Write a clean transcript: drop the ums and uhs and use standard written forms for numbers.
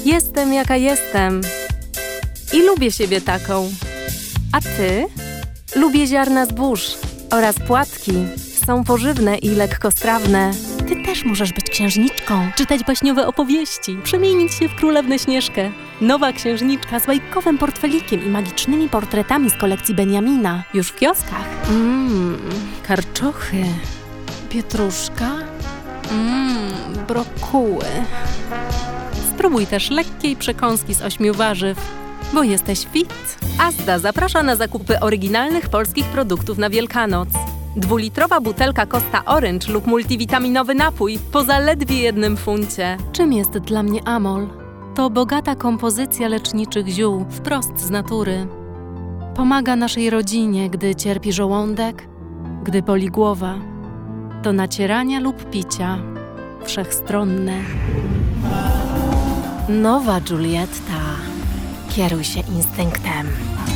Jestem jaka jestem. I lubię siebie taką. A ty? Lubię ziarna zbóż oraz płatki. Są pożywne i lekkostrawne. Ty też możesz być księżniczką, czytać baśniowe opowieści, przemienić się w królewnę Śnieżkę. Nowa księżniczka z bajkowym portfelikiem i magicznymi portretami z kolekcji Beniamina. Już w kioskach. Karczochy. Pietruszka. Brokuły. Spróbuj też lekkiej przekąski z 8 warzyw, bo jesteś fit. Asda zaprasza na zakupy oryginalnych polskich produktów na Wielkanoc. 2-litrowa butelka Costa Orange lub multivitaminowy napój po zaledwie 1 funcie. Czym jest dla mnie Amol? To bogata kompozycja leczniczych ziół wprost z natury. Pomaga naszej rodzinie, gdy cierpi żołądek, gdy boli głowa. Do nacierania lub picia. Wszechstronne. Nowa Giulietta. Kieruj się instynktem.